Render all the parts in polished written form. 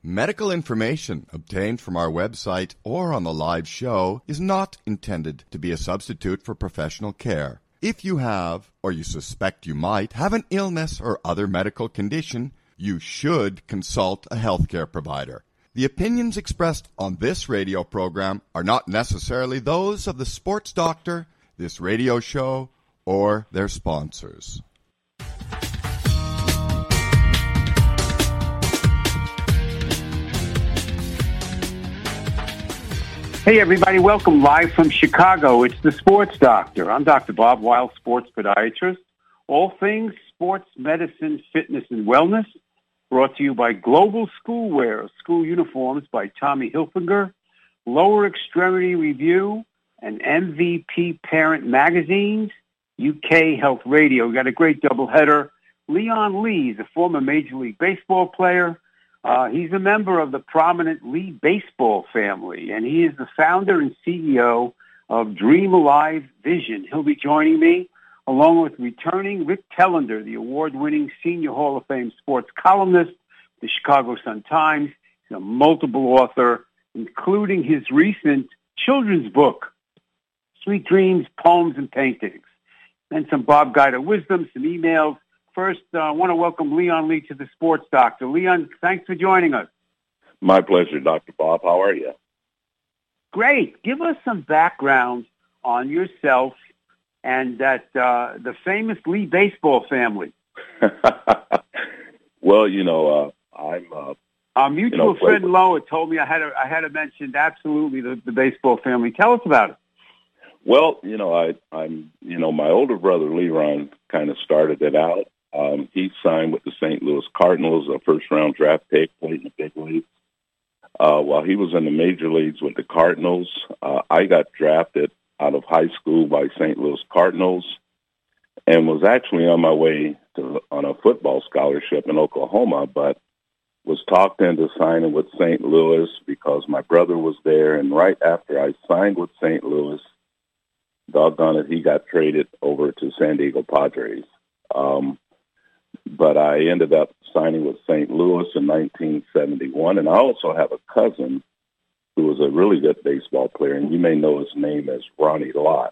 Medical information obtained from our website or on the live show is not intended to be a substitute for professional care. If you have, or you suspect you might, have an illness or other medical condition, you should consult a healthcare provider. The opinions expressed on this radio program are not necessarily those of the sports doctor, this radio show, or their sponsors. Hey, everybody. Welcome live from Chicago. It's the Sports Doctor. I'm Dr. Bob Weil, sports podiatrist. All things sports, medicine, fitness, and wellness. Brought to you by Global Schoolwear, school uniforms by Tommy Hilfiger, Lower Extremity Review, and MVP Parent Magazines, UK Health Radio. We got a great doubleheader. Leon Lee is a former Major League Baseball player. He's a member of the prominent Lee baseball family, and he is the founder and CEO of Dream Alive Vision. He'll be joining me, along with returning Rick Tellender, the award-winning Senior Hall of Fame sports columnist, the Chicago Sun-Times. He's a multiple author, including his recent children's book, Sweet Dreams, Poems, and Paintings. And some Bob Guida wisdom, some emails. First, I want to welcome Leon Lee to the Sports Doctor. Leon, thanks for joining us. My pleasure, Dr. Bob. How are you? Great. Give us some background on yourself and that the famous Lee baseball family. Well, I'm... Our mutual friend Loa told me I had to mention absolutely the baseball family. Tell us about it. Well, I'm my older brother Leron kind of started it out. He signed with the St. Louis Cardinals, a first-round draft pick, played in the big leagues. While he was in the major leagues with the Cardinals, I got drafted out of high school by St. Louis Cardinals and was actually on my way on a football scholarship in Oklahoma, but was talked into signing with St. Louis because my brother was there. And right after I signed with St. Louis, doggone it, he got traded over to San Diego Padres. But I ended up signing with St. Louis in 1971, and I also have a cousin who was a really good baseball player, and you may know his name as Ronnie Lott.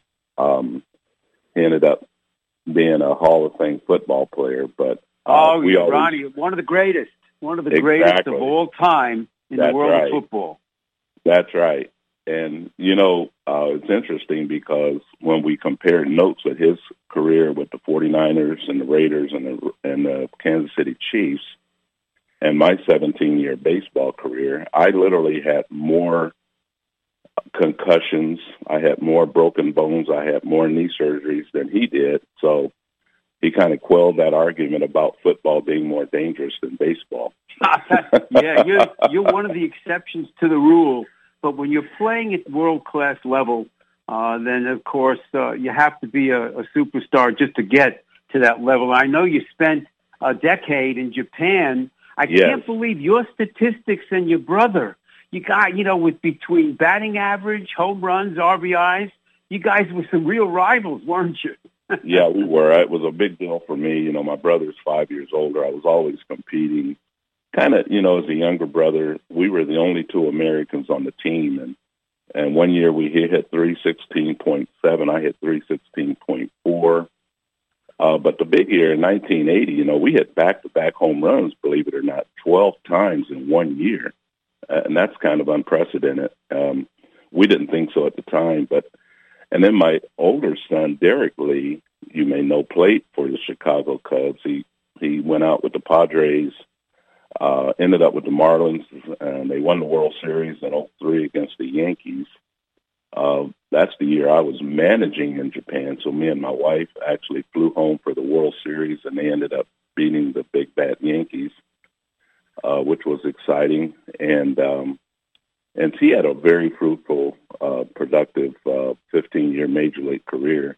He ended up being a Hall of Fame football player, but Ronnie, one of the greatest of all time in the world of football. That's right. And, it's interesting because when we compared notes with his career with the 49ers and the Raiders and the Kansas City Chiefs and my 17-year baseball career, I literally had more concussions. I had more broken bones. I had more knee surgeries than he did. So he kind of quelled that argument about football being more dangerous than baseball. Yeah, you're one of the exceptions to the rule. But when you're playing at world-class level, then, of course, you have to be a superstar just to get to that level. I know you spent a decade in Japan. I can't believe your statistics and your brother. You got, with between batting average, home runs, RBIs, you guys were some real rivals, weren't you? Yeah, we were. It was a big deal for me. My brother's 5 years older. I was always competing. Kind of, as a younger brother, we were the only two Americans on the team. And one year he hit 316.7. I hit 316.4. But the big year in 1980, we hit back-to-back home runs, believe it or not, 12 times in 1 year. And that's kind of unprecedented. We didn't think so at the time. And then my older son, Derek Lee, you may know, played for the Chicago Cubs. He went out with the Padres. Ended up with the Marlins, and they won the World Series in 2003 against the Yankees. That's the year I was managing in Japan, so me and my wife actually flew home for the World Series, and they ended up beating the big bad Yankees, which was exciting. And he had a very fruitful, productive 15-year Major League career.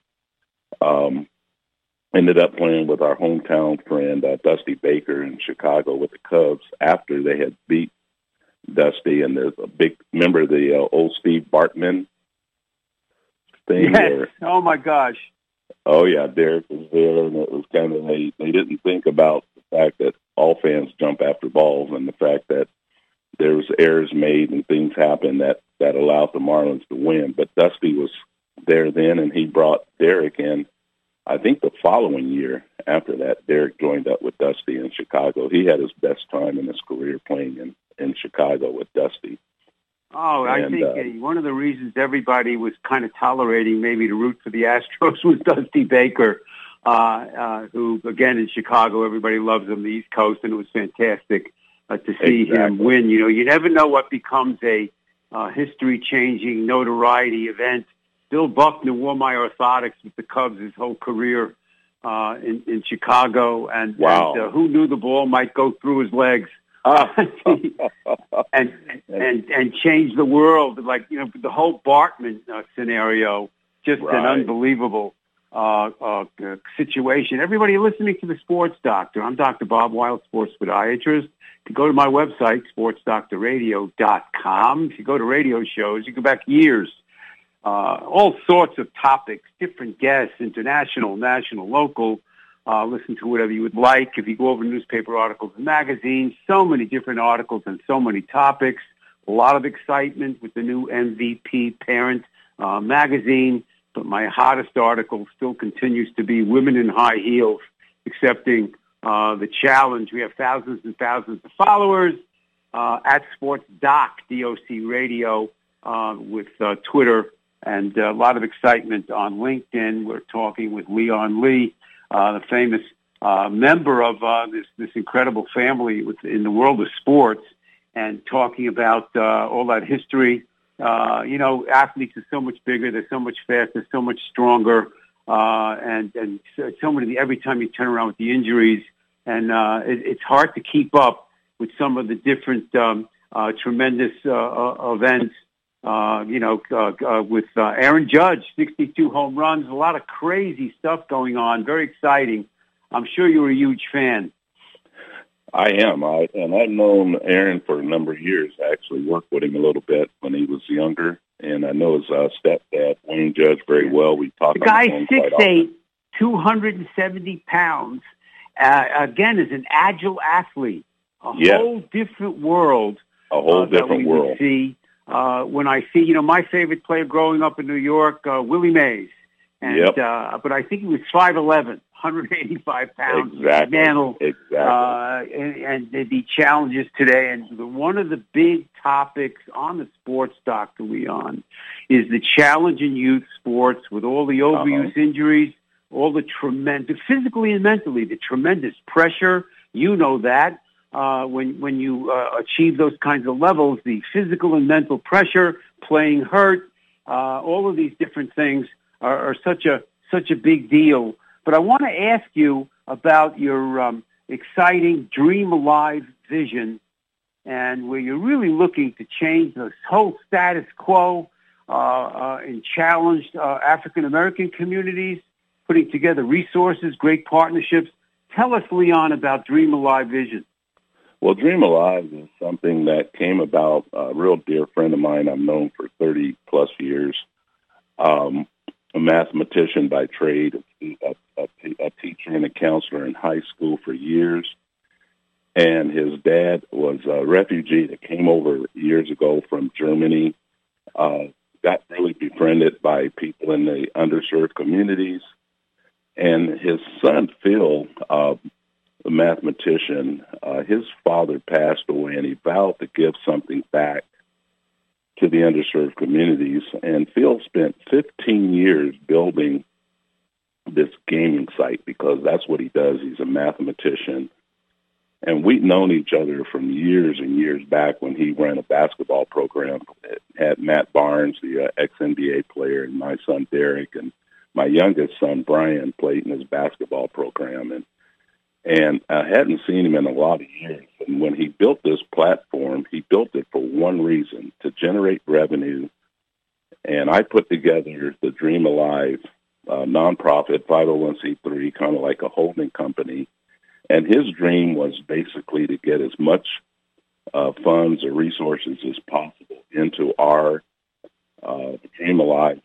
Ended up playing with our hometown friend, Dusty Baker in Chicago with the Cubs after they had beat Dusty. And there's a big, remember the old Steve Bartman thing? Yes. Oh, my gosh. Oh, yeah, Derek was there, and it was kind of, they didn't think about the fact that all fans jump after balls and the fact that errors made and things happened that allowed the Marlins to win. But Dusty was there then, and he brought Derek in. I think the following year after that, Derek joined up with Dusty in Chicago. He had his best time in his career playing in Chicago with Dusty. Oh, I think one of the reasons everybody was kind of tolerating maybe to root for the Astros was Dusty Baker, who, again, in Chicago, everybody loves him, the East Coast, and it was fantastic to see him win. You know, you never know what becomes a history-changing notoriety event. Bill Buckner wore my orthotics with the Cubs his whole career in Chicago, and who knew the ball might go through his legs and change the world? Like, you know, the whole Bartman scenario, just an unbelievable situation. Everybody listening to the Sports Doctor, I'm Dr. Bob Weil, sports podiatrist. You go to my website, sportsdoctorradio.com. If you go to radio shows, you go back years. All sorts of topics, different guests, international, national, local. Listen to whatever you would like. If you go over newspaper articles and magazines, so many different articles and so many topics. A lot of excitement with the new MVP Parent magazine. But my hottest article still continues to be Women in High Heels, accepting the challenge. We have thousands and thousands of followers at SportsDoc, D-O-C Radio, with Twitter. And a lot of excitement on LinkedIn. We're talking with Leon Lee, the famous member of this incredible family in the world of sports, and talking about all that history. You know, athletes are so much bigger, they're so much faster, so much stronger, and so many. Every time you turn around with the injuries, and it's hard to keep up with some of the different tremendous events. With Aaron Judge, 62 home runs, a lot of crazy stuff going on. Very exciting. I'm sure you're a huge fan. I am. I've known Aaron for a number of years. I actually worked with him a little bit when he was younger, and I know his stepdad, Wayne Judge, very well. We talked. The guy's 6'8", 270 pounds. Again, is an agile athlete. A whole different world. A whole different world. See. When I see, my favorite player growing up in New York, Willie Mays. And, but I think he was 5'11", 185 pounds. Exactly. Mantle, and the challenges today. And one of the big topics on the Sports Doctor, Leon, is the challenge in youth sports with all the overuse injuries, all the tremendous, physically and mentally, the tremendous pressure. You know that. When you achieve those kinds of levels, the physical and mental pressure, playing hurt, all of these different things are such a big deal. But I want to ask you about your exciting Dream Alive vision, and where you're really looking to change the whole status quo and challenge African American communities, putting together resources, great partnerships. Tell us, Leon, about Dream Alive vision. Well, Dream Alive is something that came about. A real dear friend of mine I've known for 30-plus years, a mathematician by trade, a teacher and a counselor in high school for years. And his dad was a refugee that came over years ago from Germany, got really befriended by people in the underserved communities. And his son, Phil, the mathematician, his father passed away, and he vowed to give something back to the underserved communities. And Phil spent 15 years building this gaming site because that's what he does. He's a mathematician. And we'd known each other from years and years back when he ran a basketball program. Had Matt Barnes, the ex-NBA player, and my son Derek, and my youngest son Brian played in his basketball program. And I hadn't seen him in a lot of years. And when he built this platform, he built it for one reason, to generate revenue. And I put together the Dream Alive nonprofit 501c3, kind of like a holding company. And his dream was basically to get as much funds or resources as possible into our Dream Alive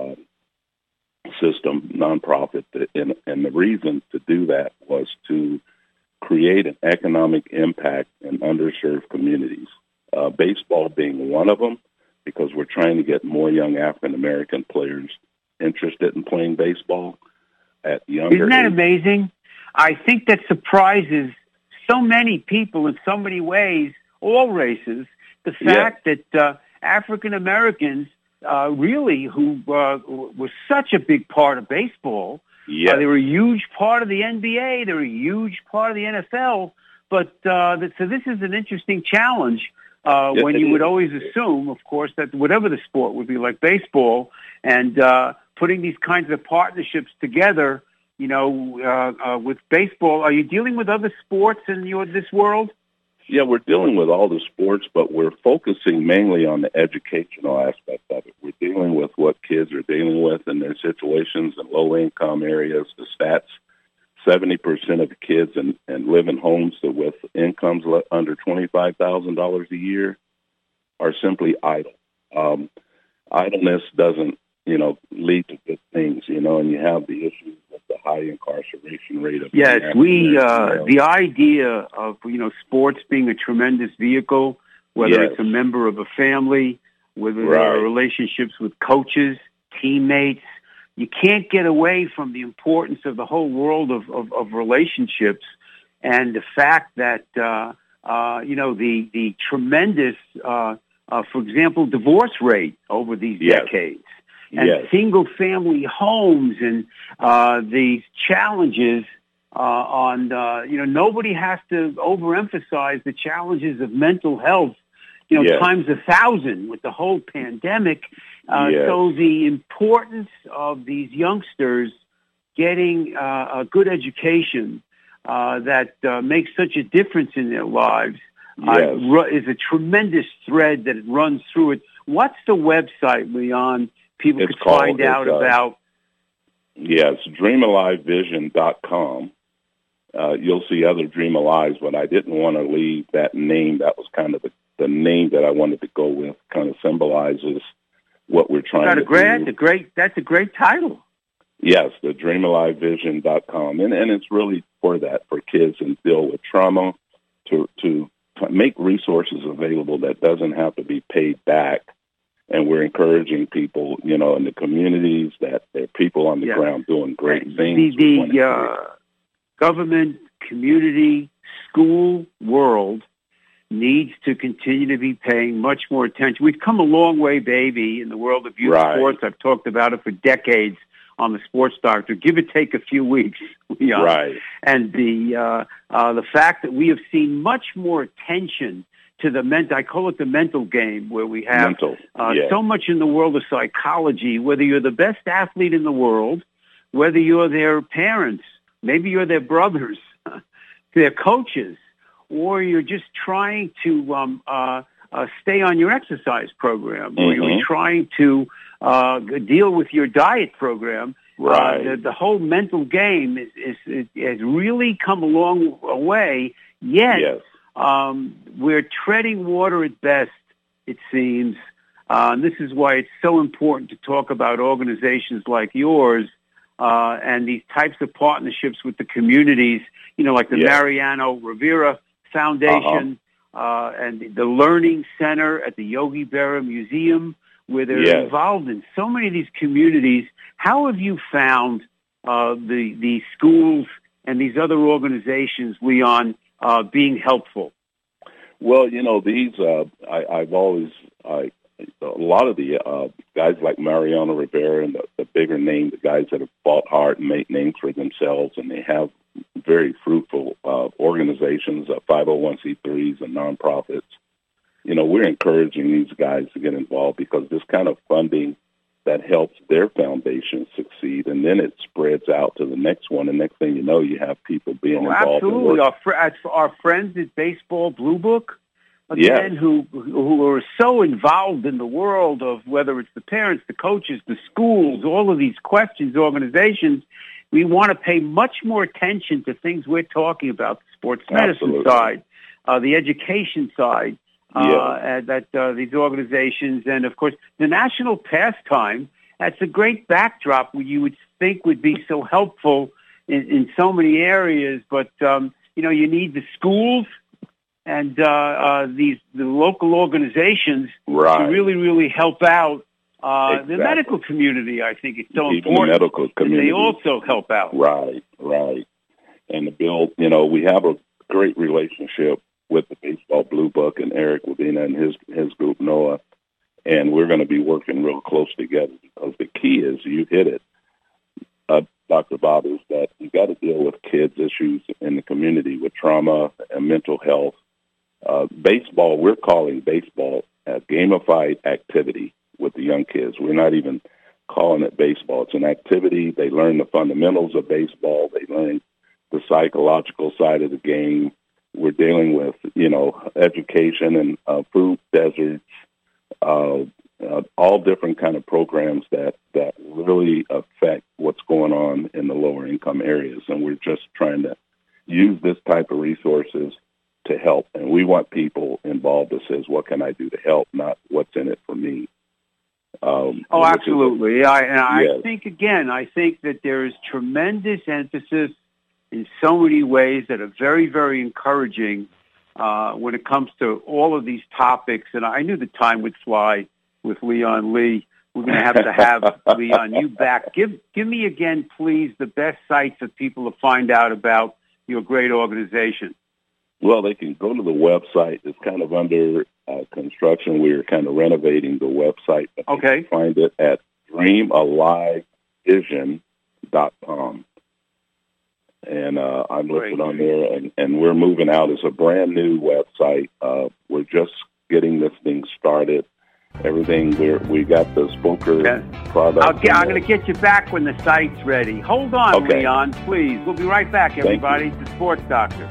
system, nonprofit. And the reason to do that was to create an economic impact in underserved communities. baseball being one of them, because we're trying to get more young African-American players interested in playing baseball at younger Isn't that age. amazing? I think that surprises so many people in so many ways, all races, the fact that African Americans really, who were such a big part of baseball, they were a huge part of the NBA, they were a huge part of the NFL, but so this is an interesting challenge when you would always assume, of course, that whatever the sport would be like baseball, and putting these kinds of partnerships together, with baseball. Are you dealing with other sports in this world? Yeah, we're dealing with all the sports, but we're focusing mainly on the educational aspect of it. We're dealing with what kids are dealing with in their situations in low-income areas. The stats, 70% of the kids and live in homes with incomes under $25,000 a year are simply idle. Idleness doesn't, lead to good things, and you have the issues with the high incarceration rate of the idea of, sports being a tremendous vehicle, whether it's a member of a family, whether there are relationships with coaches, teammates, you can't get away from the importance of the whole world of relationships, and the fact that, the tremendous, for example, divorce rate over these decades. And single-family homes and these challenges nobody has to overemphasize the challenges of mental health, times 1,000 with the whole pandemic. So the importance of these youngsters getting a good education that makes such a difference in their lives is a tremendous thread that runs through it. What's the website, Leon? People could find out about. Yes, dreamalivevision.com. You'll see other Dream Alives, but I didn't want to leave that name. That was kind of the name that I wanted to go with. Kind of symbolizes what we're trying to do. That's a great title. Yes, the dreamalivevision.com. And it's really for that, for kids and deal with trauma, to make resources available that doesn't have to be paid back. And we're encouraging people, in the communities, that there are people on the ground doing great things. The government, community, school world needs to continue to be paying much more attention. We've come a long way, baby, in the world of youth sports. I've talked about it for decades on the Sports Doctor. Give or take a few weeks. Right. And the fact that we have seen much more attention to I call it the mental game, where we have so much in the world of psychology, whether you're the best athlete in the world, whether you're their parents, maybe you're their brothers, their coaches, or you're just trying to stay on your exercise program, or you're trying to deal with your diet program. The whole mental game has really come a long way, yet we're treading water at best, it seems. This is why it's so important to talk about organizations like yours and these types of partnerships with the communities, like the Mariano Rivera Foundation and the Learning Center at the Yogi Berra Museum, where they're involved in so many of these communities. How have you found the schools and these other organizations, Leon, being helpful? Well, these, I've always, a lot of the guys like Mariano Rivera and the bigger name, the guys that have fought hard and made names for themselves, and they have very fruitful organizations, 501c3s and nonprofits. We're encouraging these guys to get involved, because this kind of funding that helps their foundation succeed, and then it spreads out to the next one. And next thing you know, you have people being involved. Absolutely, our friends at Baseball Blue Book, again, who are so involved in the world of whether it's the parents, the coaches, the schools, all of these questions, organizations. We want to pay much more attention to things we're talking about: the sports medicine side, the education side. These organizations, and of course the national pastime, that's a great backdrop where you would think would be so helpful in so many areas, but you need the schools, the local organizations to really help out the medical community. I think it's so Even important the medical community. that they also help out. Right. And to build, we have a great relationship with the Baseball Blue Book and Eric Wadena and his group, NOAA, and we're going to be working real close together because the key is, you hit it, Dr. Bob, is that you got to deal with kids' issues in the community with trauma and mental health. Baseball, we're calling baseball a gamified activity with the young kids. We're not even calling it baseball. It's an activity. They learn the fundamentals of baseball. They learn the psychological side of the game. We're dealing with, education and food deserts, all different kind of programs that really affect what's going on in the lower income areas. And we're just trying to use this type of resources to help. And we want people involved that says, what can I do to help, not what's in it for me. Absolutely. I think that there is tremendous emphasis in so many ways that are very, very encouraging when it comes to all of these topics. And I knew the time would fly with Leon Lee. We're going to have Leon, you back. Give me again, please, the best sites for people to find out about your great organization. Well, they can go to the website. It's kind of under construction. We're kind of renovating the website. Okay. You can find it at dreamalivevision.com. And I'm listed on there, and we're moving out. It's a brand new website. We're just getting this thing started. Everything, we got the Spoker product. I'm going to get you back when the site's ready. Hold on, okay. Leon, please. We'll be right back, everybody. It's the Sports Doctor.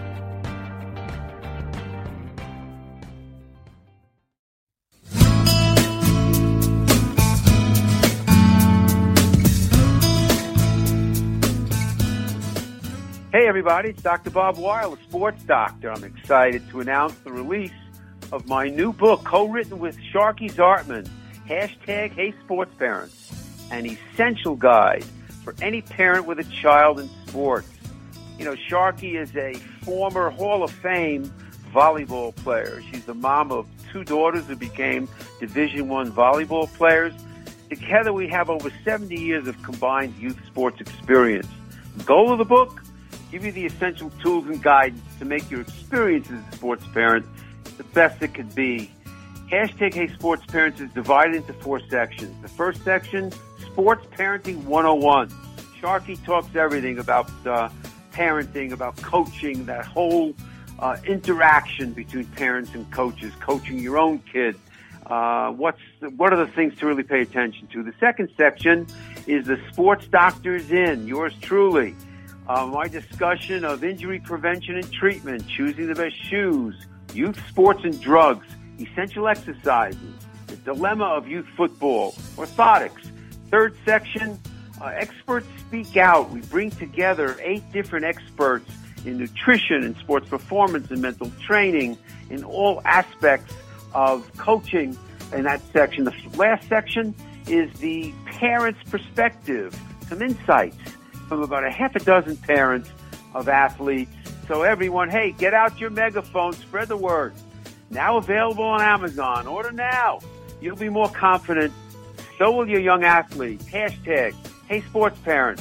Hey, everybody, it's Dr. Bob Weil, the Sports Doctor. I'm excited to announce the release of my new book, co-written with Sharky Zartman, #HeySportsParents, an essential guide for any parent with a child in sports. Sharky is a former Hall of Fame volleyball player. She's the mom of 2 daughters who became Division I volleyball players. Together, we have over 70 years of combined youth sports experience. The goal of the book? Give you the essential tools and guidance to make your experience as a sports parent the best it could be. #HeySportsParents is divided into 4 sections. The first section, Sports Parenting 101. Sharky talks everything about parenting, about coaching, that whole interaction between parents and coaches, coaching your own kid. What are the things to really pay attention to? The second section is the Sports Doctor's In, yours truly. My discussion of injury prevention and treatment, choosing the best shoes, youth sports and drugs, essential exercises, the dilemma of youth football, orthotics. Third section, experts speak out. We bring together 8 different experts in nutrition and sports performance and mental training in all aspects of coaching in that section. The last section is the parent's perspective, some insights from about a half a dozen parents of athletes. So everyone, hey, get out your megaphone, spread the word. Now available on Amazon. Order now. You'll be more confident. So will your young athlete. #HeySportsParents.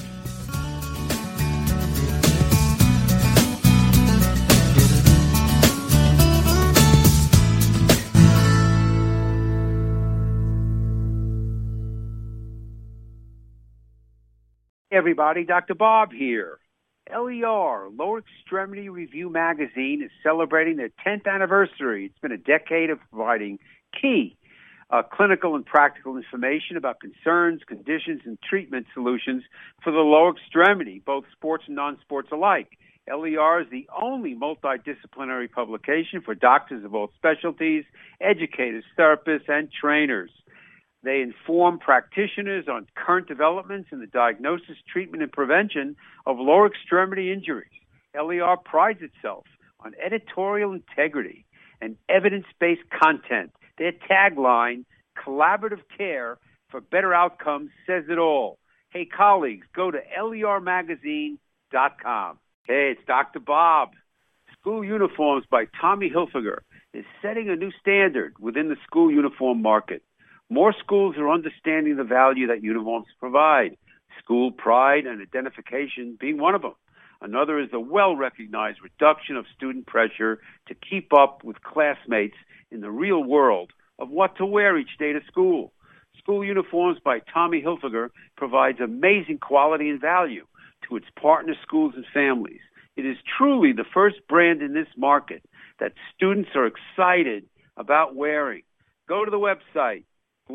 Hey everybody, Dr. Bob here. LER, Lower Extremity Review Magazine, is celebrating their 10th anniversary. It's been a decade of providing key clinical and practical information about concerns, conditions, and treatment solutions for the lower extremity, both sports and non-sports alike. LER is the only multidisciplinary publication for doctors of all specialties, educators, therapists, and trainers. They inform practitioners on current developments in the diagnosis, treatment, and prevention of lower extremity injuries. LER prides itself on editorial integrity and evidence-based content. Their tagline, collaborative care for better outcomes, says it all. Hey, colleagues, go to lermagazine.com. Hey, it's Dr. Bob, School Uniforms by Tommy Hilfiger is setting a new standard within the school uniform market. More schools are understanding the value that uniforms provide, school pride and identification being one of them. Another is the well-recognized reduction of student pressure to keep up with classmates in the real world of what to wear each day to school. School Uniforms by Tommy Hilfiger provides amazing quality and value to its partner schools and families. It is truly the first brand in this market that students are excited about wearing. Go to the website,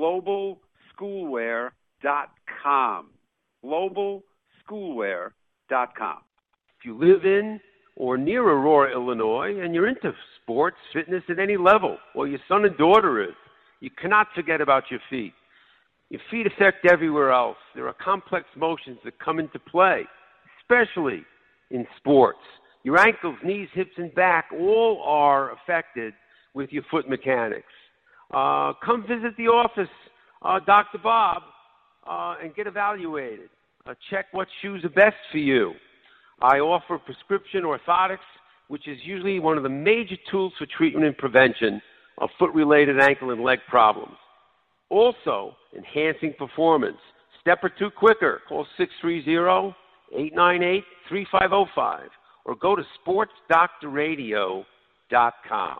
globalschoolwear.com. globalschoolwear.com. If you live in or near Aurora, Illinois, and you're into sports, fitness at any level, or your son and daughter is, you cannot forget about your feet. Your feet affect everywhere else. There are complex motions that come into play, especially in sports. Your ankles, knees, hips, and back all are affected with your foot mechanics. Come visit the office, Dr. Bob, and get evaluated. Check what shoes are best for you. I offer prescription orthotics, which is usually one of the major tools for treatment and prevention of foot-related ankle and leg problems. Also, enhancing performance. Step or two quicker. Call 630-898-3505 or go to sportsdoctorradio.com.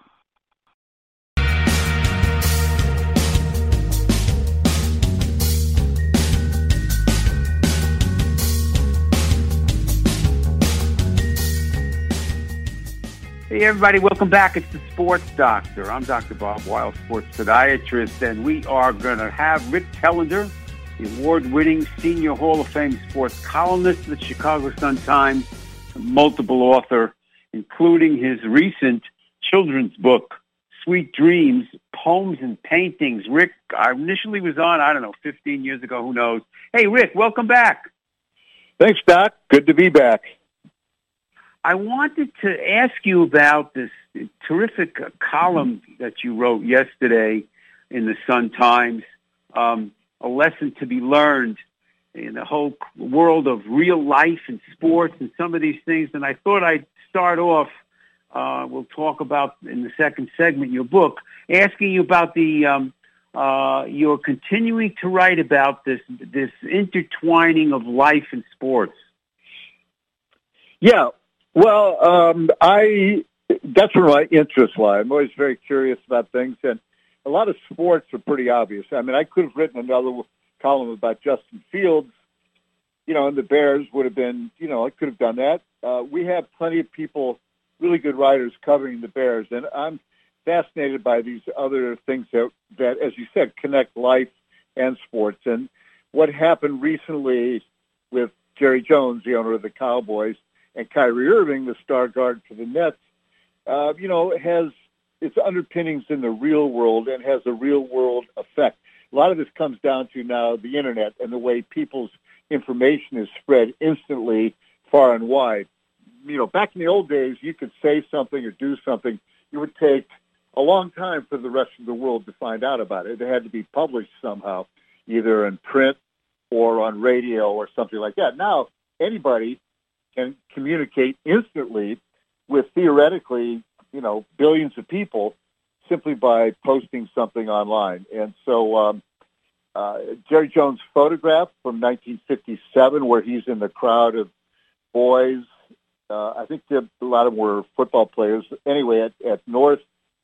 Hey, everybody. Welcome back. It's the Sports Doctor. I'm Dr. Bob Weil, sports podiatrist, and we are going to have Rick Telander, the award-winning Senior Hall of Fame sports columnist of the Chicago Sun-Times, multiple author, including his recent children's book, Sweet Dreams, Poems and Paintings. Rick, I initially was on, 15 years ago, who knows. Hey, Rick, welcome back. Thanks, Doc. Good to be back. I wanted to ask you about this terrific column that you wrote yesterday in the Sun-Times, a lesson to be learned in the whole world of real life and sports and some of these things. And I thought I'd start off, we'll talk about in the second segment, your book, asking you about you're continuing to write about this intertwining of life and sports. Yeah. Well, that's where my interests lie. I'm always very curious about things, and a lot of sports are pretty obvious. I mean, I could have written another column about Justin Fields, and the Bears would have been, I could have done that. We have plenty of people, really good writers covering the Bears, and I'm fascinated by these other things that, as you said, connect life and sports. And what happened recently with Jerry Jones, the owner of the Cowboys, and Kyrie Irving, the star guard for the Nets, has its underpinnings in the real world and has a real world effect. A lot of this comes down to now the internet and the way people's information is spread instantly far and wide. Back in the old days, you could say something or do something. It would take a long time for the rest of the world to find out about it. It had to be published somehow, either in print or on radio or something like that. Now, anybody can communicate instantly with theoretically, billions of people simply by posting something online. And so Jerry Jones' photograph from 1957 where he's in the crowd of boys, I think a lot of them were football players. Anyway, at North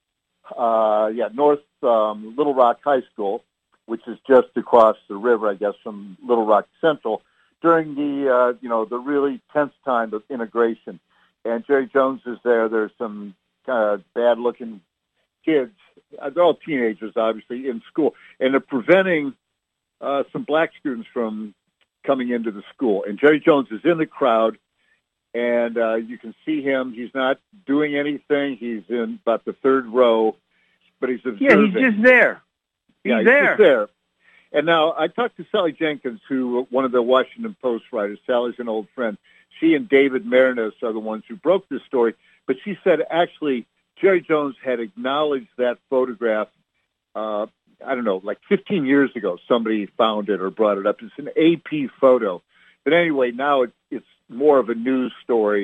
Little Rock High School, which is just across the river, I guess, from Little Rock Central, during the the really tense time of integration. And Jerry Jones is there. There's some kind of bad-looking kids. They're all teenagers, obviously, in school. And they're preventing some black students from coming into the school. And Jerry Jones is in the crowd, and you can see him. He's not doing anything. He's in about the third row, but he's observing. Yeah, he's just there. He's just there. And now I talked to Sally Jenkins, who one of the Washington Post writers. Sally's an old friend. She and David Marinas are the ones who broke this story. But she said, actually, Jerry Jones had acknowledged that photograph, like 15 years ago. Somebody found it or brought it up. It's an AP photo. But anyway, now it's more of a news story.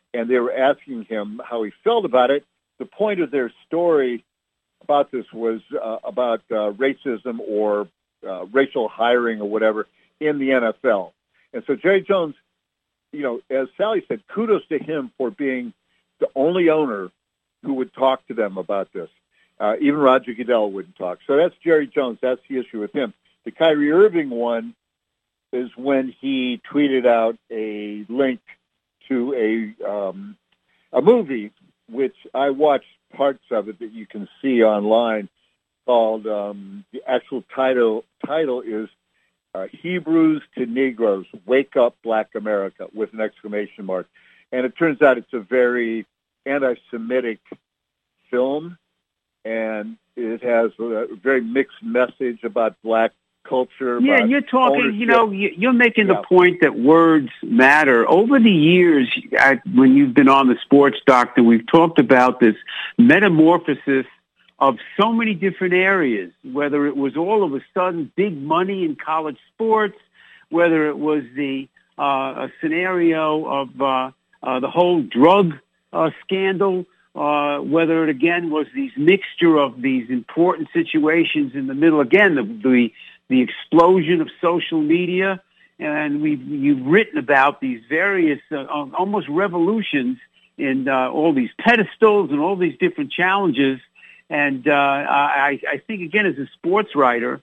and they were asking him how he felt about it. The point of their story about this was about racism or racial hiring or whatever in the NFL. And so Jerry Jones, as Sally said, kudos to him for being the only owner who would talk to them about this. Even Roger Goodell wouldn't talk. So that's Jerry Jones. That's the issue with him. The Kyrie Irving one is when he tweeted out a link to a movie, which I watched parts of it that you can see online, called the actual title is Hebrews to Negroes, Wake Up Black America, with an exclamation mark. And it turns out it's a very anti-Semitic film, and it has a very mixed message about black culture. Yeah, you're talking, ownership. You're making the point that words matter. Over the years, when you've been on the Sports Doctor, we've talked about this metamorphosis of so many different areas, whether it was all of a sudden big money in college sports, whether it was the a scenario of the whole drug scandal, whether it again was these mixture of these important situations in the middle, again, the explosion of social media, and you've written about these various almost revolutions in all these pedestals and all these different challenges. And I think, again, as a sports writer,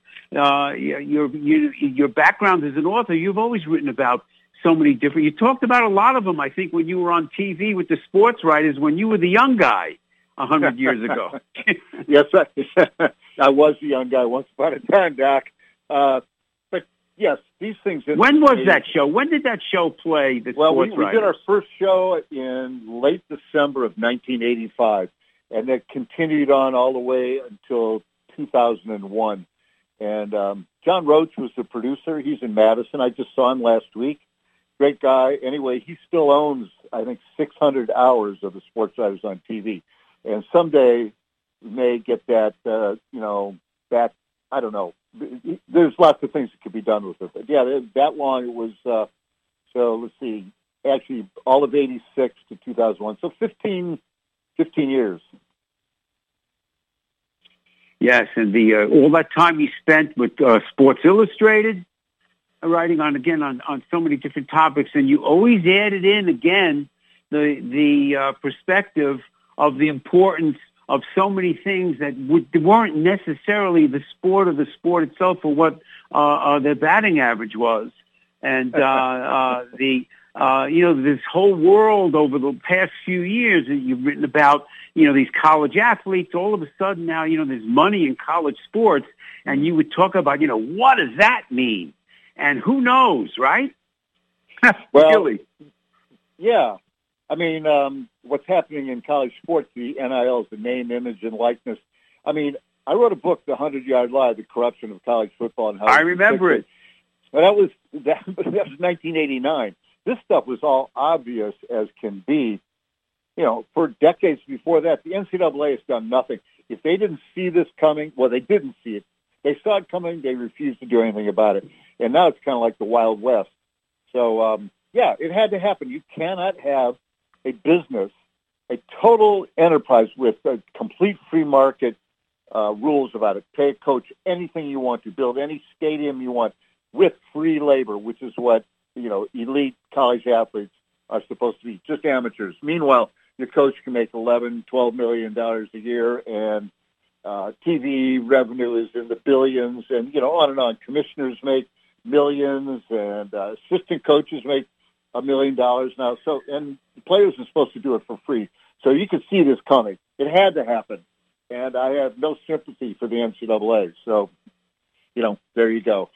your background as an author, you've always written about so many different. You talked about a lot of them, I think, when you were on TV with the sports writers when you were the young guy 100 years ago. Yes, I was the young guy once upon a time, Doc. But yes, these things. When was that show? When did that show play? Well, we did our first show in late December of 1985. And that continued on all the way until 2001. And John Roach was the producer. He's in Madison. I just saw him last week. Great guy. Anyway, he still owns, I think, 600 hours of the Sports Writers on TV. And someday we may get that, back. I don't know. There's lots of things that could be done with it. But yeah, that long it was, so let's see, actually all of 86 to 2001. So 15 years. Yes, and all that time you spent with Sports Illustrated, writing on so many different topics, and you always added in again the perspective of the importance of so many things that weren't necessarily the sport of the sport itself, or what their batting average was, and this whole world over the past few years that you've written about, these college athletes, all of a sudden now, there's money in college sports, and you would talk about, what does that mean? And who knows, right? Well, really? Yeah. I mean, what's happening in college sports, the NILs, the name, image, and likeness. I mean, I wrote a book, The 100-Yard Lie, The Corruption of College Football. And how I remember it. But that was 1989. This stuff was all obvious as can be. For decades before that, the NCAA has done nothing. If they didn't see this coming, well, they didn't see it. They saw it coming. They refused to do anything about it. And now it's kind of like the Wild West. So, it had to happen. You cannot have a business, a total enterprise with a complete free market rules about it. Pay a coach anything you want to, build any stadium you want with free labor, which is what elite college athletes are supposed to be, just amateurs. Meanwhile, your coach can make $11, $12 million a year, and TV revenue is in the billions, and on and on. Commissioners make millions, and assistant coaches make $1 million now. So, and the players are supposed to do it for free. So you could see this coming. It had to happen, and I have no sympathy for the NCAA. So, there you go.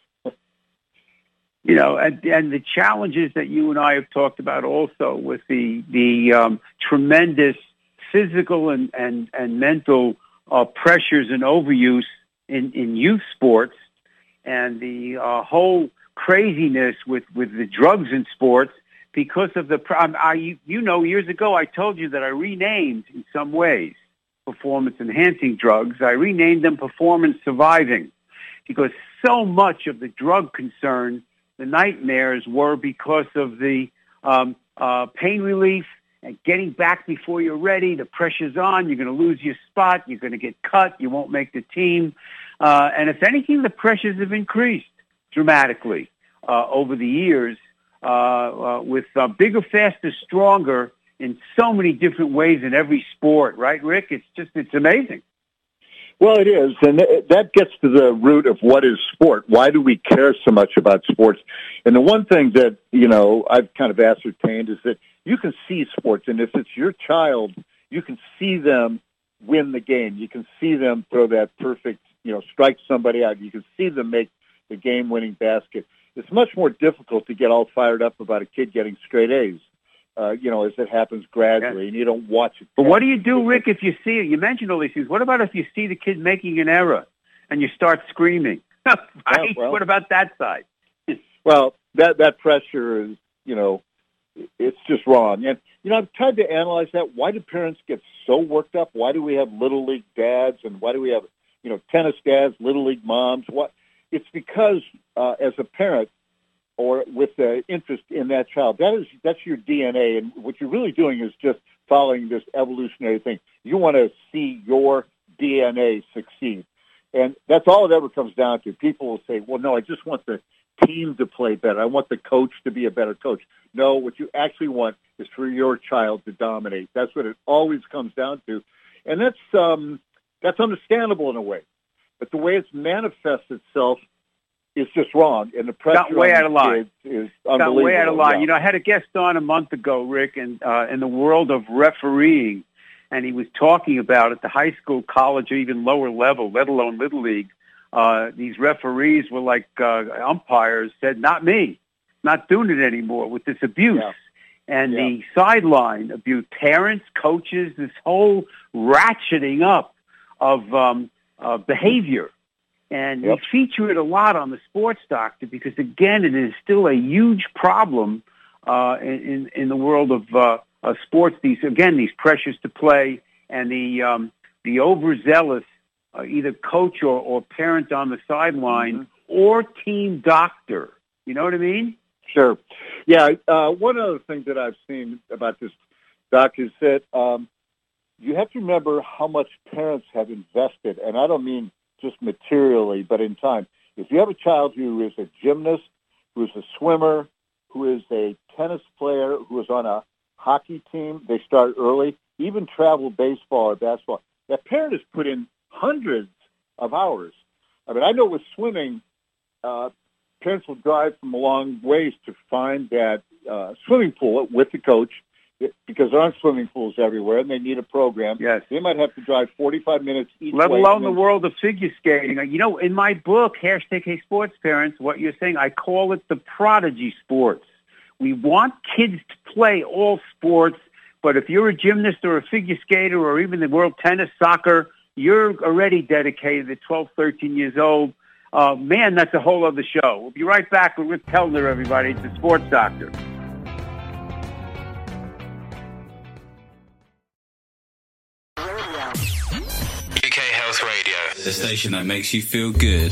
And the challenges that you and I have talked about also with the tremendous physical and mental pressures and overuse in youth sports, and the whole craziness with the drugs in sports because of the years ago I told you that I renamed, in some ways, performance enhancing drugs. I renamed them performance surviving, because so much of the drug concern, the nightmares, were because of the pain relief and getting back before you're ready. The pressure's on. You're going to lose your spot. You're going to get cut. You won't make the team. And if anything, the pressures have increased dramatically over the years with bigger, faster, stronger in so many different ways in every sport. Right, Rick? It's amazing. Well, it is, and that gets to the root of what is sport. Why do we care so much about sports? And the one thing that, I've kind of ascertained is that you can see sports, and if it's your child, you can see them win the game. You can see them throw that perfect, strike somebody out. You can see them make the game-winning basket. It's much more difficult to get all fired up about a kid getting straight A's. As it happens gradually, and you don't watch it. But what do you do, Rick, if you see it? You mentioned all these things. What about if you see the kid making an error and you start screaming? Right? Well, what about that side? Well, that pressure is, it's just wrong. And, I've tried to analyze that. Why do parents get so worked up? Why do we have Little League dads, and why do we have, tennis dads, Little League moms? It's because as a parent, or with the interest in that child. That's your DNA, and what you're really doing is just following this evolutionary thing. You want to see your DNA succeed, and that's all it ever comes down to. People will say, well, no, I just want the team to play better. I want the coach to be a better coach. No, what you actually want is for your child to dominate. That's what it always comes down to, and that's understandable in a way. But the way it's manifests itself is just wrong, and the pressure got way out of line. Is unbelievable. Got way out of line. Yeah. I had a guest on a month ago, Rick, and in the world of refereeing, and he was talking about at the high school, college, or even lower level, let alone Little League, these referees were like umpires said, not me, not doing it anymore with this abuse. Yeah. And the sideline abuse, parents, coaches, this whole ratcheting up of behavior. And we feature it a lot on the Sports Doctor because, again, it is still a huge problem in the world of sports. These pressures to play and the overzealous either coach or parent on the sideline or team doctor. You know what I mean? Sure. Yeah. One other thing that I've seen about this, Doc, is that you have to remember how much parents have invested, and I don't mean just materially, but in time. If you have a child who is a gymnast, who is a swimmer, who is a tennis player, who is on a hockey team, they start early, even travel baseball or basketball. That parent has put in hundreds of hours. I mean, I know with swimming, parents will drive from a long ways to find that swimming pool with the coach, because there aren't swimming pools everywhere, and they need a program. Yes. They might have to drive 45 minutes each Let way. alone the world of figure skating. In my book, #Hey Sports Parents, what you're saying, I call it the prodigy sports. We want kids to play all sports, but if you're a gymnast or a figure skater or even the world tennis, soccer, you're already dedicated at 12, 13 years old. Man, that's a whole other show. We'll be right back with Rick Kellner, everybody. It's the Sports Doctor. Health Radio, the station that makes you feel good.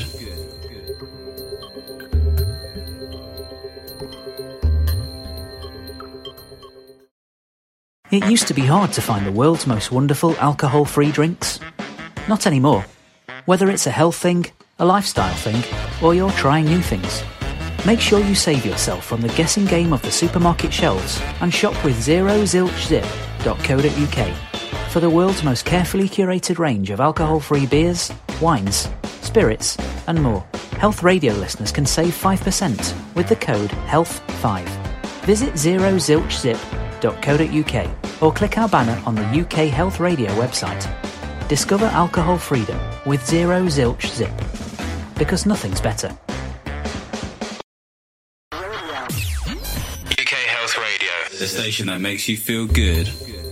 It used to be hard to find the world's most wonderful alcohol-free drinks. Not anymore. Whether it's a health thing, a lifestyle thing, or you're trying new things, make sure you save yourself from the guessing game of the supermarket shelves and shop with ZeroZilchZip.co.uk. for the world's most carefully curated range of alcohol-free beers, wines, spirits, and more. Health Radio listeners can save 5% with the code HEALTH5. Visit ZeroZilchZip.co.uk or click our banner on the UK Health Radio website. Discover alcohol freedom with Zero Zilch Zip, because nothing's better. UK Health Radio, the station that makes you feel good.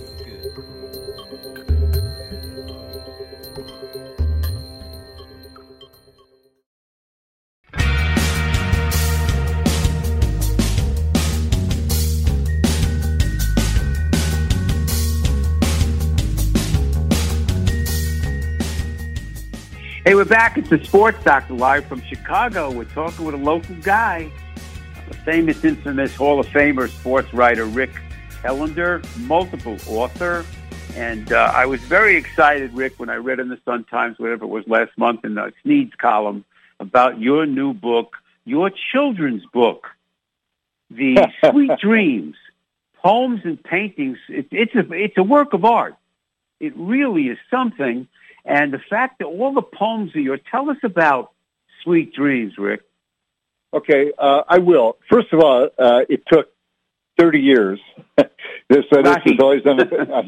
Hey, we're back. It's the Sports Doctor live from Chicago. We're talking with a local guy, the famous, infamous Hall of Famer, sports writer Rick Tellender, multiple author. And I was very excited, Rick, when I read in the Sun-Times, whatever it was last month, in the Sneed's column about your new book, your children's book, The Sweet Dreams, Poems and Paintings. It's a work of art. It really is something. And the fact that all the poems are yours, tell us about Sweet Dreams, Rick. Okay, I will. First of all, it took 30 years. This is always on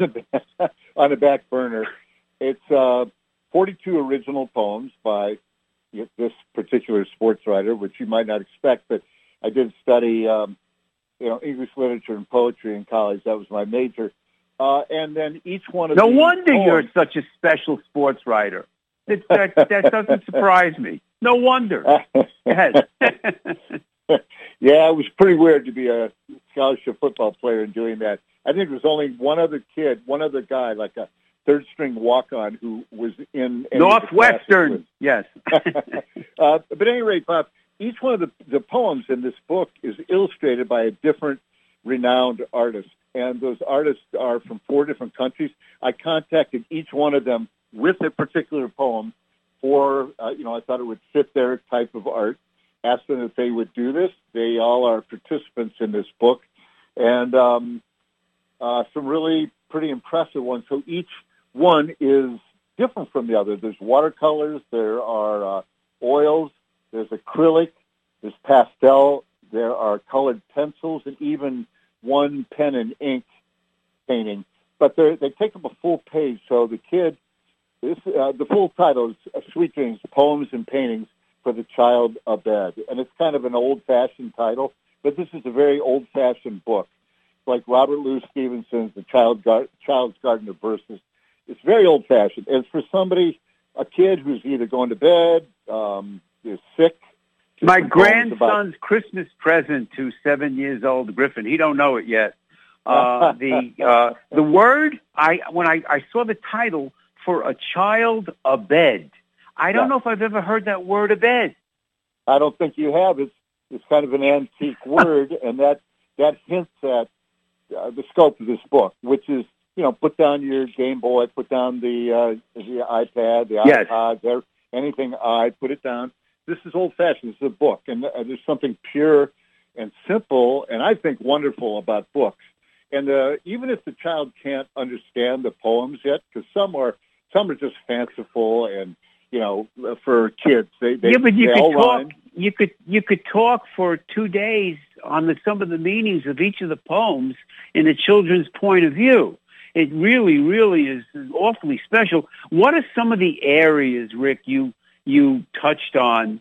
the back burner. It's 42 original poems by this particular sports writer, which you might not expect, but I did study, English literature and poetry in college. That was my major. And then each one of No these wonder poems, you're such a special sports writer. That doesn't surprise me. No wonder. Go ahead. Yeah, it was pretty weird to be a scholarship football player and doing that. I think there was only one other guy, like a third-string walk-on who was in Northwestern, yes. But at any rate, Bob, each one of the poems in this book is illustrated by a different renowned artist, and those artists are from 4 different countries. I contacted each one of them with a particular poem for, I thought it would fit their type of art. Asked them if they would do this. They all are participants in this book, and some really pretty impressive ones. So each one is different from the other. There's watercolors, there are oils, there's acrylic, there's pastel, there are colored pencils, and even one pen and ink painting. But they take up a full page. So the kid, the full title is Sweet Dreams, Poems and Paintings for the Child Abed. And it's kind of an old-fashioned title, but this is a very old-fashioned book. Like Robert Louis Stevenson's The Child's Garden of Verses. It's very old-fashioned. It's for somebody, a kid who's either going to bed, is sick. My grandson's Christmas present to 7 years old, Griffin. He don't know it yet. The word, when I saw the title, For a Child Abed, I don't know if I've ever heard that word abed. I don't think you have. It's kind of an antique word, and that hints at the scope of this book, which is, put down your Game Boy, put down the iPad, the iPod, anything put it down. This is old-fashioned. This is a book, and there's something pure and simple, and I think wonderful about books. And even if the child can't understand the poems yet, because some are just fanciful and for kids, but you could talk. You could talk for 2 days on some of the meanings of each of the poems in a children's point of view. It really, really is awfully special. What are some of the areas, Rick, you touched on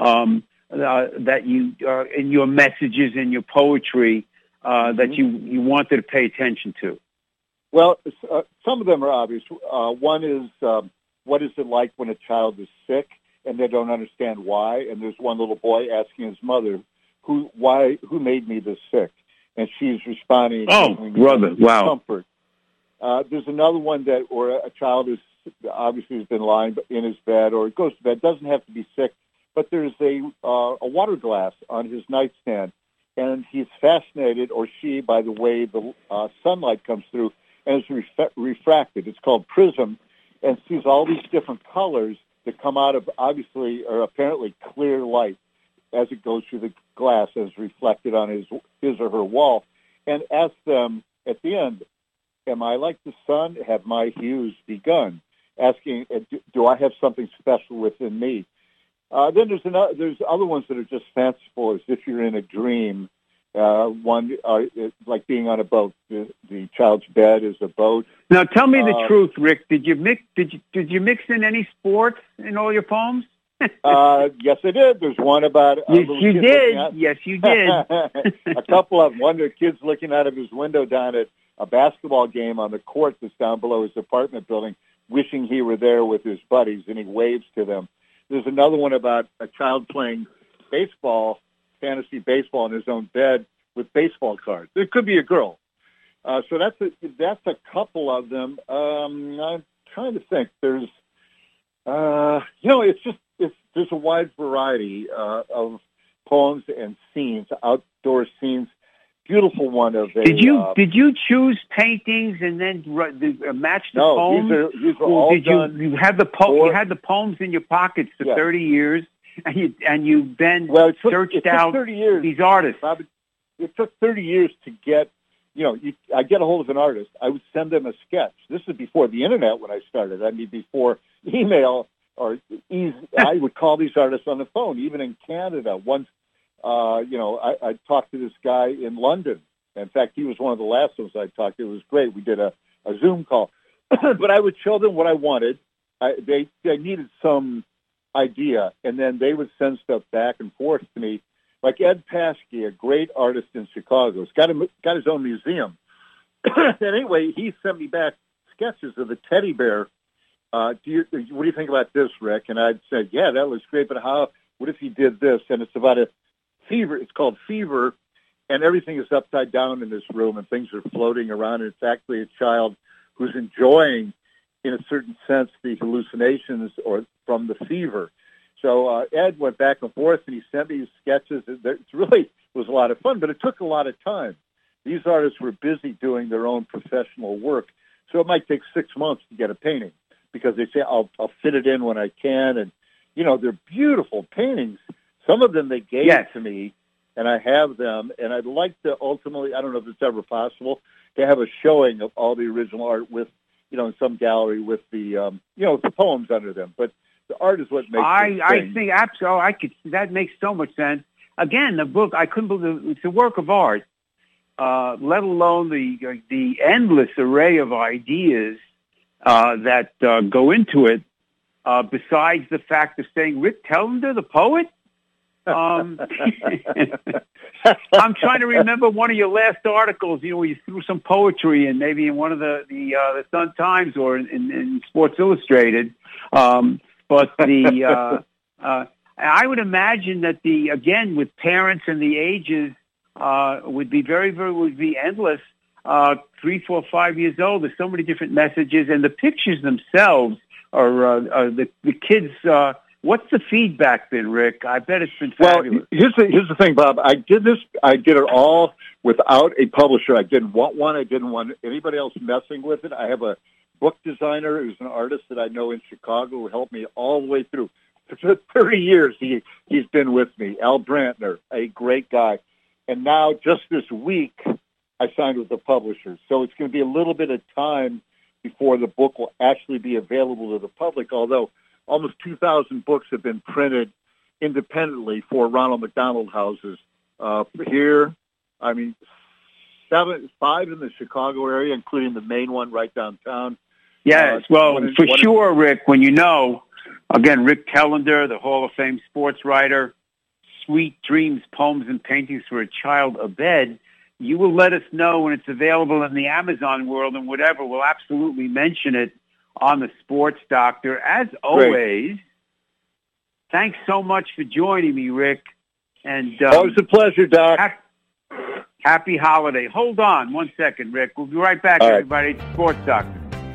that you in your messages and your poetry that you wanted to pay attention to? Well, some of them are obvious. One is what is it like when a child is sick and they don't understand why? And there's one little boy asking his mother, who made me this sick? And she's responding, brother, wow. Comfort. There's another one where a child is obviously has been lying in his bed or goes to bed, doesn't have to be sick, but there's a water glass on his nightstand, and he's fascinated, or she, by the way the sunlight comes through and is refracted. It's called prism, and sees all these different colors that come out of obviously or apparently clear light as it goes through the glass, as reflected on his or her wall, and asks them at the end, am I like the sun? Have my hues begun? Asking, do I have something special within me? Then there's other ones that are just fanciful, as if you're in a dream. One, like being on a boat. The child's bed is a boat. Now, tell me the truth, Rick. Did you mix in any sports in all your poems? Yes, I did. There's one about yes, you did. Yes, you did. A couple of them. One, the kid's looking out of his window down at a basketball game on the court that's down below his apartment building, wishing he were there with his buddies, and he waves to them. There's another one about a child playing baseball, fantasy baseball in his own bed with baseball cards. It could be a girl. So that's a couple of them. I'm trying to think. There's, there's a wide variety of poems and scenes, outdoor scenes. beautiful one of a. Did you choose paintings and then match the poems? No, these are all done. You had the poems in your pockets for 30 years, and you then searched out 30 years, these artists. Bob, it took 30 years to get. I get a hold of an artist. I would send them a sketch. This is before the internet when I started. I mean, before email or I would call these artists on the phone, even in Canada. Once, I talked to this guy in London. In fact, he was one of the last ones I talked to. It was great. We did a Zoom call. But I would show them what I wanted. They needed some idea, and then they would send stuff back and forth to me. Like Ed Paskey, a great artist in Chicago, he's got his own museum. And anyway, he sent me back sketches of the teddy bear. What do you think about this, Rick? And I'd said, yeah, that looks great, but what if he did this? And it's about a fever. It's called Fever, and everything is upside down in this room, and things are floating around, and it's actually a child who's enjoying, in a certain sense, these hallucinations or from the fever. So Ed went back and forth, and he sent me his sketches. It really was a lot of fun, but it took a lot of time. These artists were busy doing their own professional work, so it might take 6 months to get a painting because they say, I'll fit it in when I can. And, they're beautiful paintings. Some of them they gave to me, and I have them, and I'd like to ultimately, I don't know if it's ever possible, to have a showing of all the original art with, in some gallery with the, the poems under them. But the art is what makes I think absolutely. That makes so much sense. Again, the book, I couldn't believe it's a work of art, let alone the endless array of ideas that go into it. Besides the fact of saying Rick Tellender, the poet. I'm trying to remember one of your last articles. Where you threw some poetry in, maybe in one of the Sun Times or in Sports Illustrated. But I would imagine that again with parents and the ages would be would be endless. 3, 4, 5 years old. There's so many different messages, and the pictures themselves are the kids. What's the feedback been, Rick? I bet it's been fabulous. Well, here's the thing, Bob. I did it all without a publisher. I didn't want one. I didn't want anybody else messing with it. I have a book designer who's an artist that I know in Chicago who helped me all the way through. For 30 years, he's been with me. Al Brantner, a great guy. And now, just this week, I signed with the publisher. So it's going to be a little bit of time before the book will actually be available to the public, although almost 2,000 books have been printed independently for Ronald McDonald houses here. I mean, 5 in the Chicago area, including the main one right downtown. Yes, sure, Rick, when again, Rick Tellender, the Hall of Fame sports writer, Sweet Dreams, Poems and Paintings for a Child Abed, you will let us know when it's available in the Amazon world and whatever. We'll absolutely mention it on the Sports Doctor. As always, thanks so much for joining me, Rick. And always a pleasure, Doc. Happy holiday. Hold on 1 second, Rick. We'll be right back, everybody. It's Sports Doctor.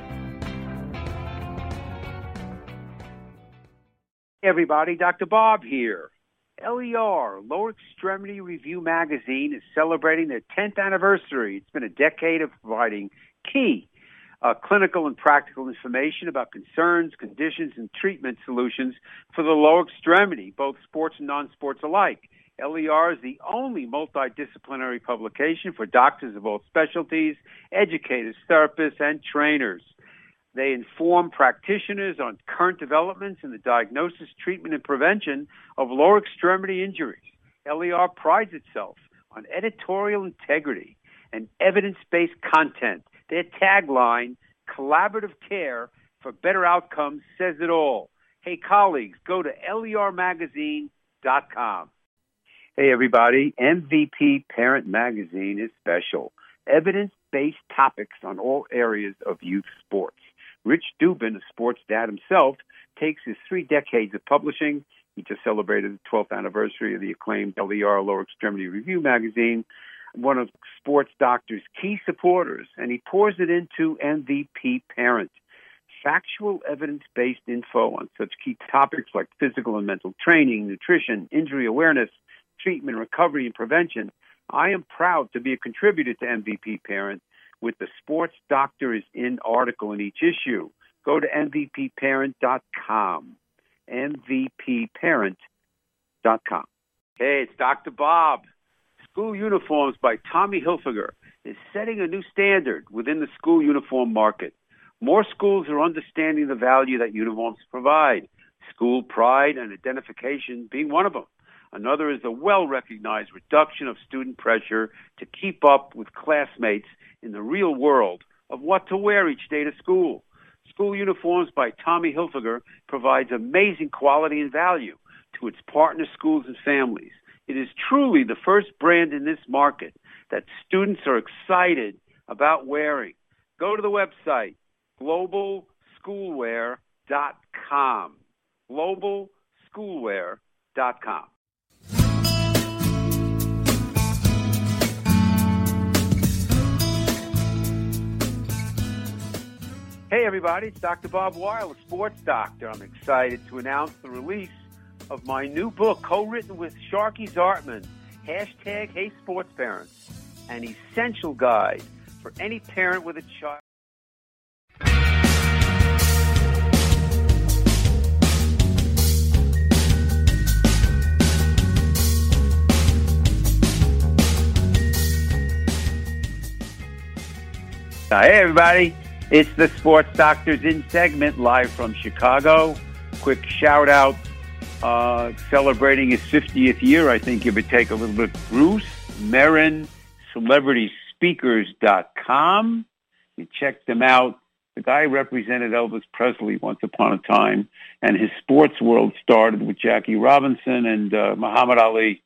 Hey, everybody. Dr. Bob here. LER, Lower Extremity Review Magazine, is celebrating their 10th anniversary. It's been a decade of providing key clinical and practical information about concerns, conditions, and treatment solutions for the lower extremity, both sports and non-sports alike. LER is the only multidisciplinary publication for doctors of all specialties, educators, therapists, and trainers. They inform practitioners on current developments in the diagnosis, treatment, and prevention of lower extremity injuries. LER prides itself on editorial integrity and evidence-based content. Their tagline, collaborative care for better outcomes, says it all. Hey, colleagues, go to lermagazine.com. Hey, everybody. MVP Parent Magazine is special. Evidence-based topics on all areas of youth sports. Rich Dubin, a sports dad himself, takes his 3 decades of publishing. He just celebrated the 12th anniversary of the acclaimed LER, Lower Extremity Review magazine, one of Sports Doctor's key supporters, and he pours it into MVP Parent. Factual, evidence-based info on such key topics like physical and mental training, nutrition, injury awareness, treatment, recovery, and prevention I am proud to be a contributor to MVP Parent with the Sports Doctor is In article in each issue. Go to MVPparent.com. MVPparent.com. Hey, it's Dr. Bob. School Uniforms by Tommy Hilfiger is setting a new standard within the school uniform market. More schools are understanding the value that uniforms provide, school pride and identification being one of them. Another is the well-recognized reduction of student pressure to keep up with classmates in the real world of what to wear each day to school. School Uniforms by Tommy Hilfiger provides amazing quality and value to its partner schools and families. It is truly the first brand in this market that students are excited about wearing. Go to the website, globalschoolwear.com. globalschoolwear.com. Hey, everybody, it's Dr. Bob Weil, a sports doctor. I'm excited to announce the release of my new book, co-written with Sharky Zartman, hashtag Hey Sports Parents, an essential guide for any parent with a child. Hey, everybody. It's the Sports Doctors In segment, live from Chicago. Quick shout-out, celebrating his 50th year. I think you would take a little bit. Bruce Marin, CelebritySpeakers.com. You check them out. The guy represented Elvis Presley once upon a time, and his sports world started with Jackie Robinson and Muhammad Ali.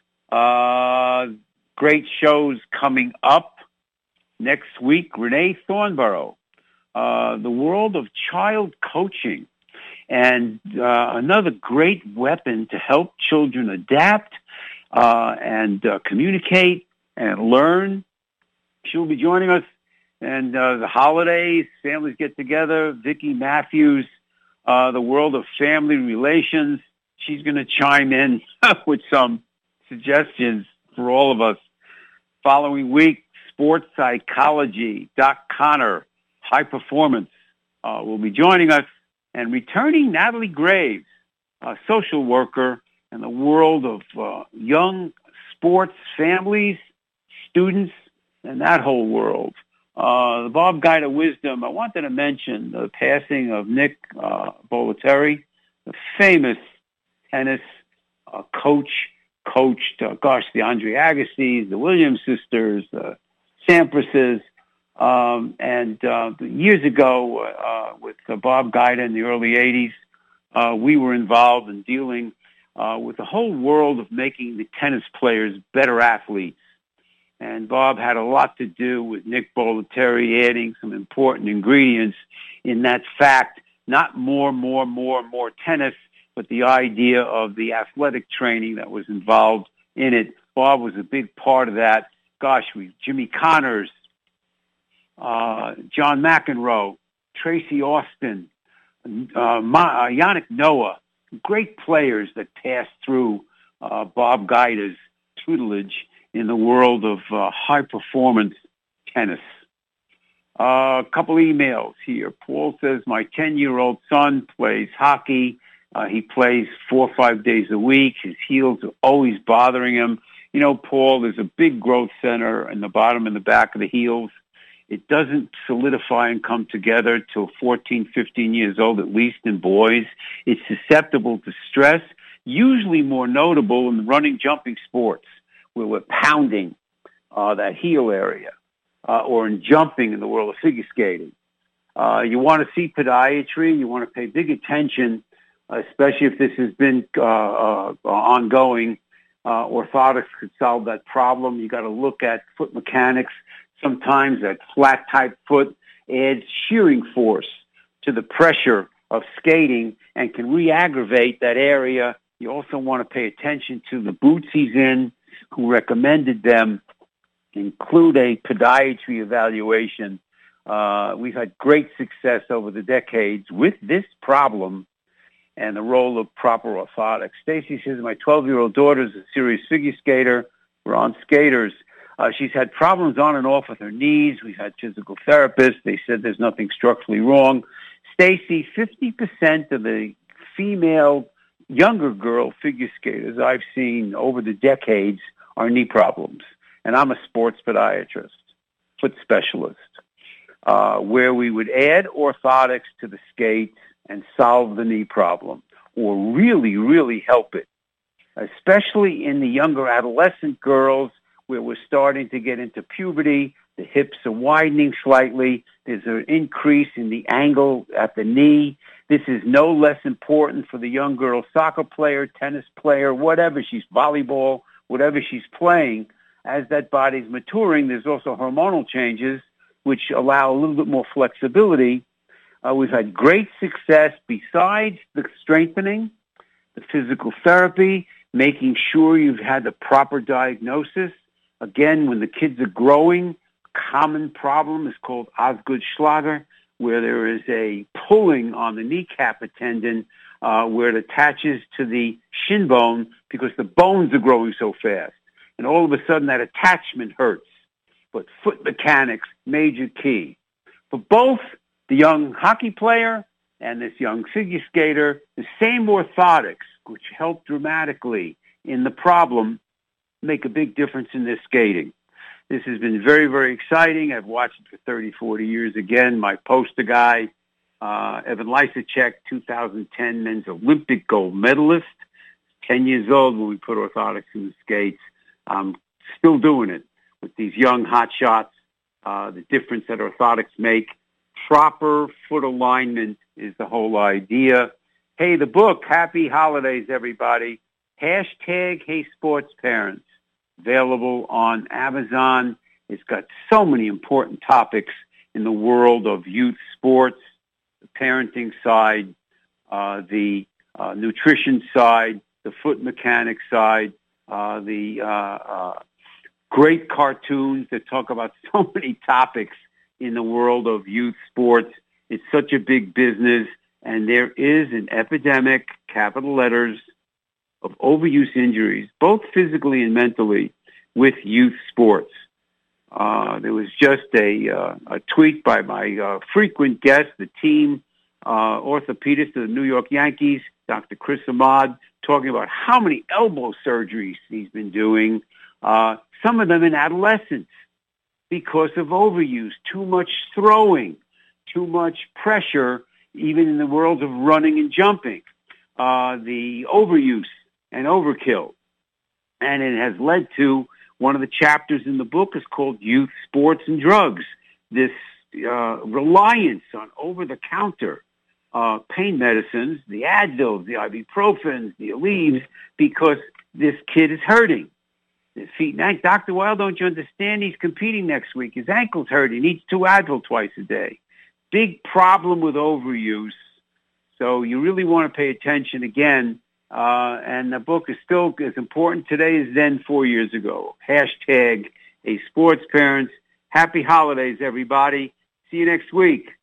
Great shows coming up. Next week, Renee Thornborough. The world of child coaching, and another great weapon to help children adapt and communicate and learn. She'll be joining us, and the holidays, families get together. Vicki Matthews, the world of family relations. She's going to chime in with some suggestions for all of us. Following week, sports psychology, Doc Connor, high performance, will be joining us, and returning Natalie Graves, a social worker in the world of young sports families, students, and that whole world. The Bob Guide of Wisdom, I wanted to mention the passing of Nick Bollettieri, the famous tennis coach, coached, the Andre Agassi's, the Williams sisters, the Samprases. And years ago, with Bob Guida in the early 80s, we were involved in dealing with the whole world of making the tennis players better athletes. And Bob had a lot to do with Nick Bollettieri adding some important ingredients in that fact, not more tennis, but the idea of the athletic training that was involved in it. Bob was a big part of that. Jimmy Connors, John McEnroe, Tracy Austin, Yannick Noah, great players that passed through Bob Guida's tutelage in the world of high-performance tennis. A couple emails here. Paul says, my 10-year-old son plays hockey. He plays 4 or 5 days a week. His heels are always bothering him. You know, Paul, there's a big growth center in the bottom and the back of the heels. It doesn't solidify and come together till 14, 15 years old, at least in boys. It's susceptible to stress, usually more notable in the running, jumping sports, where we're pounding that heel area, or in jumping in the world of figure skating. You want to see podiatry. You want to pay big attention, especially if this has been ongoing. Orthotics could solve that problem. You got to look at foot mechanics. Sometimes that flat type foot adds shearing force to the pressure of skating and can re-aggravate that area. You also want to pay attention to the boots he's in, who recommended them, include a podiatry evaluation. We've had great success over the decades with this problem and the role of proper orthotics. Stacy says, my 12-year-old daughter is a serious figure skater. were on skaters. She's had problems on and off with her knees. We've had physical therapists. They said there's nothing structurally wrong. Stacy, 50% of the female younger girl figure skaters I've seen over the decades are knee problems. And I'm a sports podiatrist, foot specialist, where we would add orthotics to the skates and solve the knee problem, or really, really help it, especially in the younger adolescent girls where we're starting to get into puberty. The hips are widening slightly. There's an increase in the angle at the knee. This is no less important for the young girl soccer player, tennis player, whatever she's, volleyball, whatever she's playing. As that body's maturing, there's also hormonal changes which allow a little bit more flexibility. We've had great success besides the strengthening, the physical therapy, making sure you've had the proper diagnosis. Again, when the kids are growing, common problem is called Osgood-Schlager, where there is a pulling on the kneecap tendon where it attaches to the shin bone because the bones are growing so fast. And all of a sudden that attachment hurts. But foot mechanics, major key. For both the young hockey player and this young figure skater, the same orthotics, which help dramatically in the problem, make a big difference in their skating. This has been very, very exciting. I've watched it for 30, 40 years. Again, my poster guy, Evan Lysacek, 2010 men's Olympic gold medalist, 10 years old when we put orthotics in the skates. I'm still doing it with these young hot shots, the difference that orthotics make. Proper foot alignment is the whole idea. Hey, the book, Happy Holidays, everybody. Hashtag Hey Sports Parents. Available on Amazon. It's got so many important topics in the world of youth sports, the parenting side, the nutrition side, the foot mechanics side, the great cartoons that talk about so many topics in the world of youth sports. It's such a big business, and there is an epidemic, capital letters, of overuse injuries, both physically and mentally, with youth sports. There was just a tweet by my frequent guest, the team orthopedist of the New York Yankees, Dr. Chris Ahmad, talking about how many elbow surgeries he's been doing, some of them in adolescence, because of overuse, too much throwing, too much pressure, even in the world of running and jumping, the overuse and overkill. And it has led to one of the chapters in the book is called Youth Sports and Drugs, this reliance on over-the-counter pain medicines, the Advils, the ibuprofens, the Aleve, because this kid is hurting. His feet, Dr. Weil, don't you understand? He's competing next week. His ankle's hurt. He needs 2 Advil twice a day. Big problem with overuse. So you really want to pay attention again. And the book is still as important today as then 4 years ago. Hashtag Hey Sports Parents. Happy holidays, everybody. See you next week.